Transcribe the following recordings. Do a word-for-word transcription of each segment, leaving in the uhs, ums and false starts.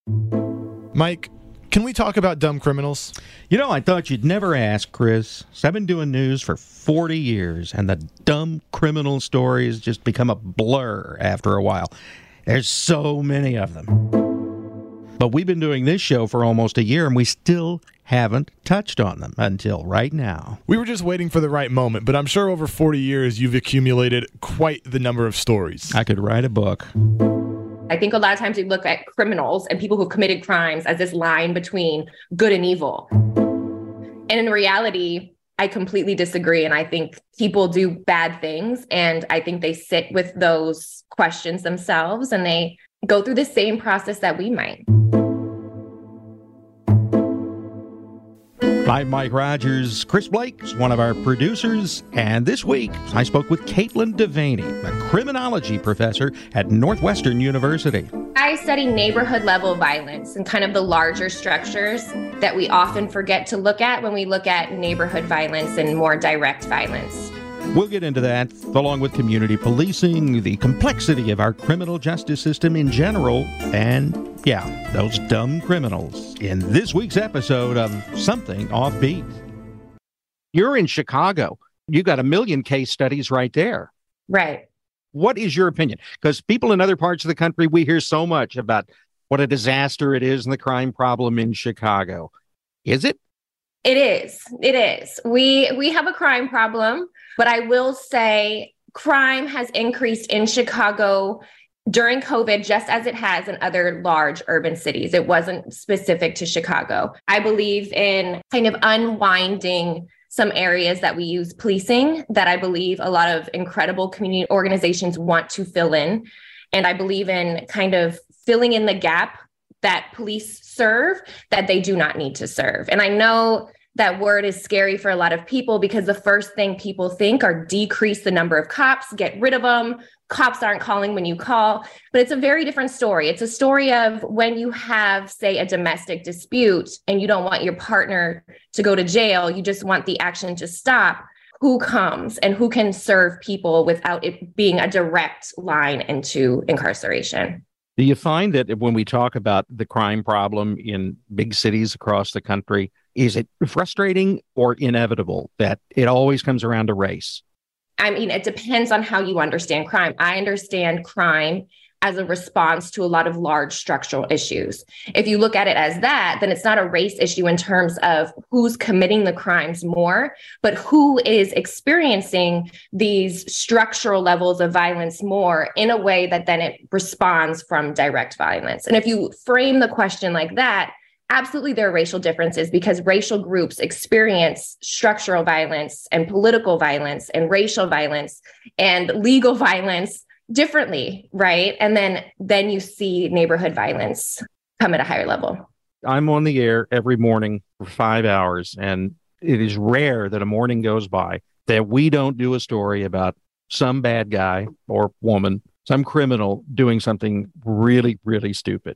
Mike, can we talk about dumb criminals? You know, I thought you'd never ask, Chris. I've been doing news for forty years, and the dumb criminal stories just become a blur after a while. There's so many of them. But we've been doing this show for almost a year, and we still haven't touched on them until right now. We were just waiting for the right moment, but I'm sure over forty years you've accumulated quite the number of stories. I could write a book. I think a lot of times we look at criminals and people who've committed crimes as this line between good and evil. And in reality, I completely disagree. And I think people do bad things. And I think they sit with those questions themselves and they go through the same process that we might. I'm Mike Rogers. Chris Blake is one of our producers. And this week, I spoke with Caitlin Devaney, a criminology professor at Northwestern University. I study neighborhood level violence and kind of the larger structures that we often forget to look at when we look at neighborhood violence and more direct violence. We'll get into that, along with community policing, the complexity of our criminal justice system in general, and, yeah, those dumb criminals in this week's episode of Something Offbeat. You're in Chicago. You got a million case studies right there. Right. What is your opinion? Because people in other parts of the country, we hear so much about what a disaster it is and the crime problem in Chicago. Is it? It is. It is. We we have a crime problem, but I will say crime has increased in Chicago during COVID, just as it has in other large urban cities. It wasn't specific to Chicago. I believe in kind of unwinding some areas that we use policing that I believe a lot of incredible community organizations want to fill in. And I believe in kind of filling in the gap that police serve that they do not need to serve. And I know that word is scary for a lot of people because the first thing people think are decrease the number of cops, get rid of them. Cops aren't calling when you call, but it's a very different story. It's a story of when you have, say, a domestic dispute and you don't want your partner to go to jail, you just want the action to stop. Who comes and who can serve people without it being a direct line into incarceration? Do you find that when we talk about the crime problem in big cities across the country, is it frustrating or inevitable that it always comes around to race? I mean, it depends on how you understand crime. I understand crime as a response to a lot of large structural issues. If you look at it as that, then it's not a race issue in terms of who's committing the crimes more, but who is experiencing these structural levels of violence more in a way that then it responds from direct violence. And if you frame the question like that, absolutely there are racial differences because racial groups experience structural violence and political violence and racial violence and legal violence differently, right? And then then you see neighborhood violence come at a higher level. I'm on the air every morning for five hours, and it is rare that a morning goes by that we don't do a story about some bad guy or woman, some criminal doing something really, really stupid.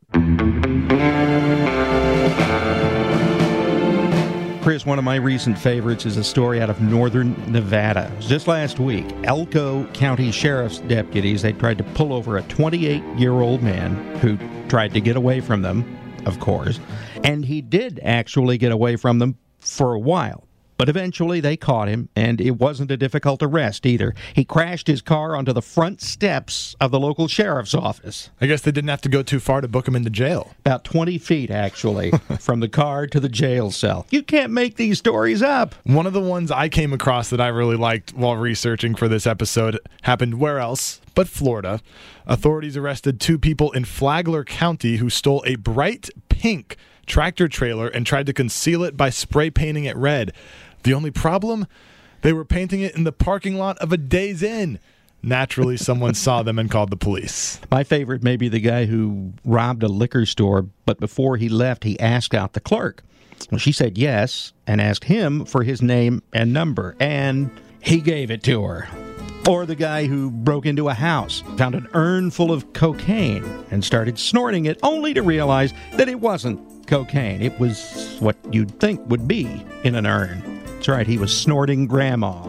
Chris, one of my recent favorites is a story out of northern Nevada. Just last week, Elko County Sheriff's deputies, they tried to pull over a twenty-eight-year-old man who tried to get away from them, of course. And he did actually get away from them for a while. But eventually they caught him, and it wasn't a difficult arrest either. He crashed his car onto the front steps of the local sheriff's office. I guess they didn't have to go too far to book him into jail. About twenty feet, actually, from the car to the jail cell. You can't make these stories up. One of the ones I came across that I really liked while researching for this episode happened where else but Florida. Authorities arrested two people in Flagler County who stole a bright pink tractor trailer and tried to conceal it by spray painting it red. The only problem? They were painting it in the parking lot of a Days Inn. Naturally, someone saw them and called the police. My favorite may be the guy who robbed a liquor store, but before he left, he asked out the clerk. Well, she said yes and asked him for his name and number, and he gave it to her. Or the guy who broke into a house, found an urn full of cocaine, and started snorting it, only to realize that it wasn't cocaine. It was what you'd think would be in an urn. That's right, he was snorting grandma.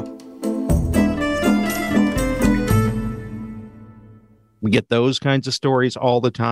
We get those kinds of stories all the time.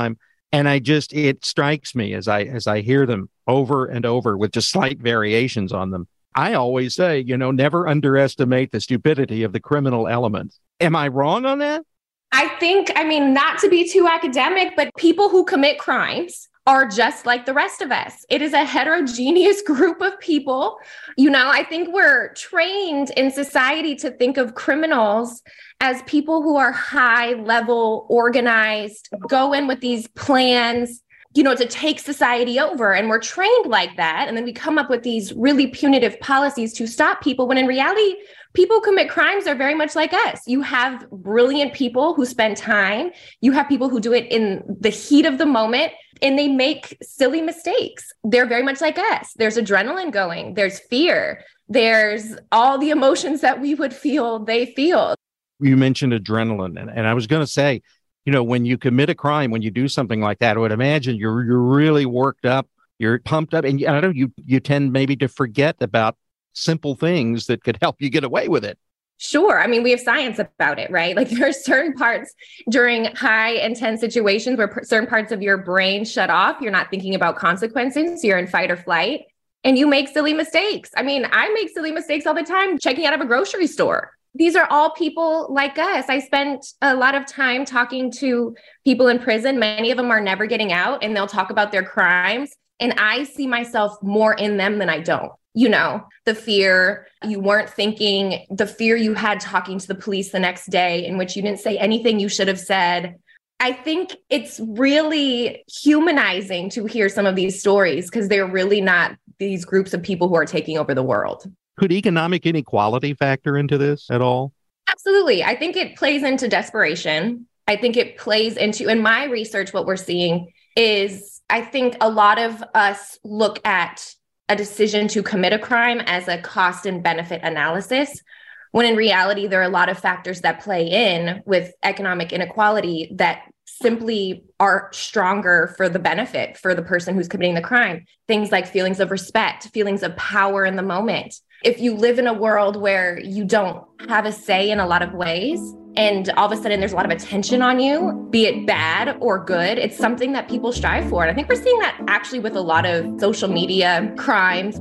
And I just, it strikes me as I as I hear them over and over with just slight variations on them. I always say, you know, never underestimate the stupidity of the criminal element. Am I wrong on that? I think, I mean, not to be too academic, but people who commit crimes are just like the rest of us. It is a heterogeneous group of people. You know, I think we're trained in society to think of criminals as people who are high level, organized, go in with these plans, you know, to take society over. And we're trained like that. And then we come up with these really punitive policies to stop people, when in reality, people who commit crimes are very much like us. You have brilliant people who spend time. You have people who do it in the heat of the moment, and they make silly mistakes. They're very much like us. There's adrenaline going. There's fear. There's all the emotions that we would feel, they feel. You mentioned adrenaline. And, and I was going to say, you know, when you commit a crime, when you do something like that, I would imagine you're you're really worked up, you're pumped up, and I don't know, you you tend maybe to forget about simple things that could help you get away with it. Sure. I mean, we have science about it, right? Like there are certain parts during high intense situations where p- certain parts of your brain shut off. You're not thinking about consequences. You're in fight or flight, and you make silly mistakes. I mean, I make silly mistakes all the time checking out of a grocery store. These are all people like us. I spent a lot of time talking to people in prison. Many of them are never getting out, and they'll talk about their crimes. And I see myself more in them than I don't. You know, the fear you weren't thinking, the fear you had talking to the police the next day in which you didn't say anything you should have said. I think it's really humanizing to hear some of these stories because they're really not these groups of people who are taking over the world. Could economic inequality factor into this at all? Absolutely. I think it plays into desperation. I think it plays into, in my research, what we're seeing is I think a lot of us look at a decision to commit a crime as a cost and benefit analysis, when in reality, there are a lot of factors that play in with economic inequality that simply are stronger for the benefit for the person who's committing the crime. Things like feelings of respect, feelings of power in the moment. If you live in a world where you don't have a say in a lot of ways, and all of a sudden there's a lot of attention on you, be it bad or good, it's something that people strive for. And I think we're seeing that actually with a lot of social media crimes.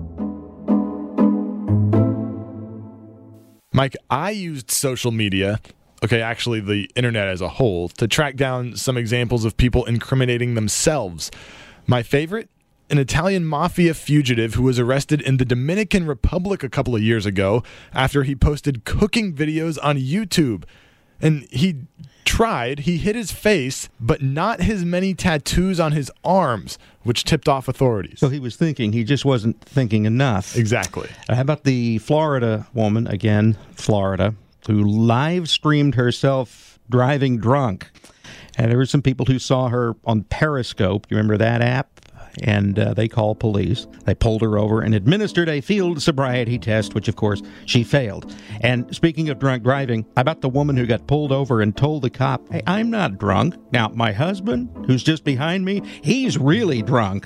Mike, I used social media, okay, actually the internet as a whole, to track down some examples of people incriminating themselves. My favorite? An Italian mafia fugitive who was arrested in the Dominican Republic a couple of years ago after he posted cooking videos on YouTube. And he tried, he hid his face, but not his many tattoos on his arms, which tipped off authorities. So he was thinking, he just wasn't thinking enough. Exactly. Uh, how about the Florida woman, again, Florida, who live streamed herself driving drunk? And there were some people who saw her on Periscope. You remember that app? And uh, they called police. They pulled her over and administered a field sobriety test, which, of course, she failed. And speaking of drunk driving, how about the woman who got pulled over and told the cop, hey, I'm not drunk. Now, my husband, who's just behind me, he's really drunk.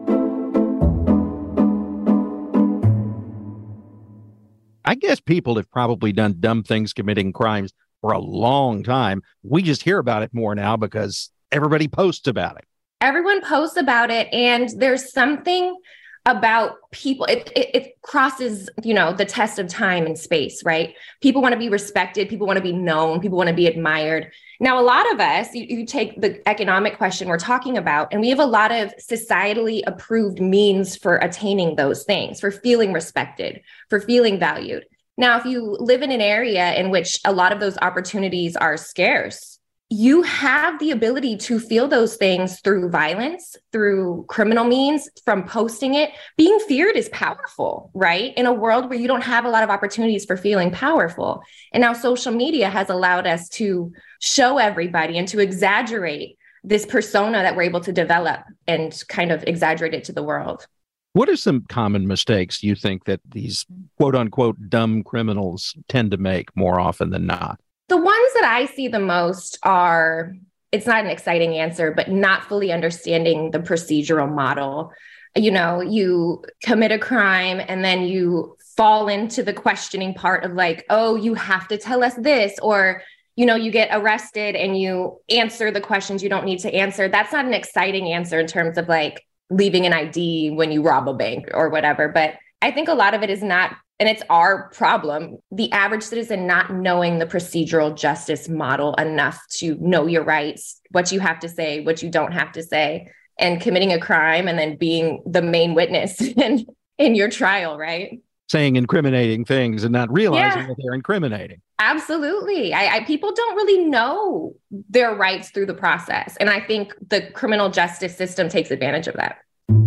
I guess people have probably done dumb things committing crimes for a long time. We just hear about it more now because everybody posts about it. Everyone posts about it, and there's something about people. It, it, it crosses, you know, the test of time and space, right? People want to be respected. People want to be known. People want to be admired. Now, a lot of us, you, you take the economic question we're talking about, and we have a lot of societally approved means for attaining those things, for feeling respected, for feeling valued. Now, if you live in an area in which a lot of those opportunities are scarce, you have the ability to feel those things through violence, through criminal means, from posting it. Being feared is powerful, right? In a world where you don't have a lot of opportunities for feeling powerful. And now social media has allowed us to show everybody and to exaggerate this persona that we're able to develop and kind of exaggerate it to the world. What are some common mistakes you think that these quote unquote dumb criminals tend to make more often than not? The ones that I see the most are, it's not an exciting answer, but not fully understanding the procedural model. You know, you commit a crime and then you fall into the questioning part of like, oh, you have to tell us this, or you know, you get arrested and you answer the questions you don't need to answer. That's not an exciting answer in terms of like leaving an I D when you rob a bank or whatever. But I think a lot of it is not, and it's our problem, the average citizen not knowing the procedural justice model enough to know your rights, what you have to say, what you don't have to say, and committing a crime and then being the main witness in, in your trial, right? Saying incriminating things and not realizing Yeah. that they're incriminating. Absolutely. I, I people don't really know their rights through the process. And I think the criminal justice system takes advantage of that.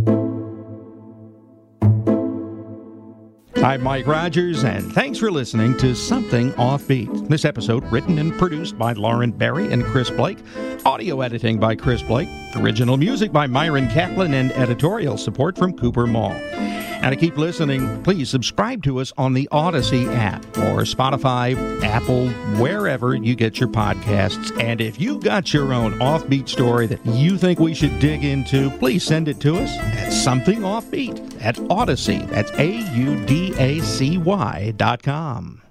I'm Mike Rogers, and thanks for listening to Something Offbeat. This episode written and produced by Lauren Berry and Chris Blake. Audio editing by Chris Blake. Original music by Myron Kaplan, and editorial support from Cooper Mall. And to keep listening, please subscribe to us on the Odyssey app or Spotify, Apple, wherever you get your podcasts. And if you've got your own offbeat story that you think we should dig into, please send it to us at Something Offbeat at Odyssey. That's A U D A C Y dot com.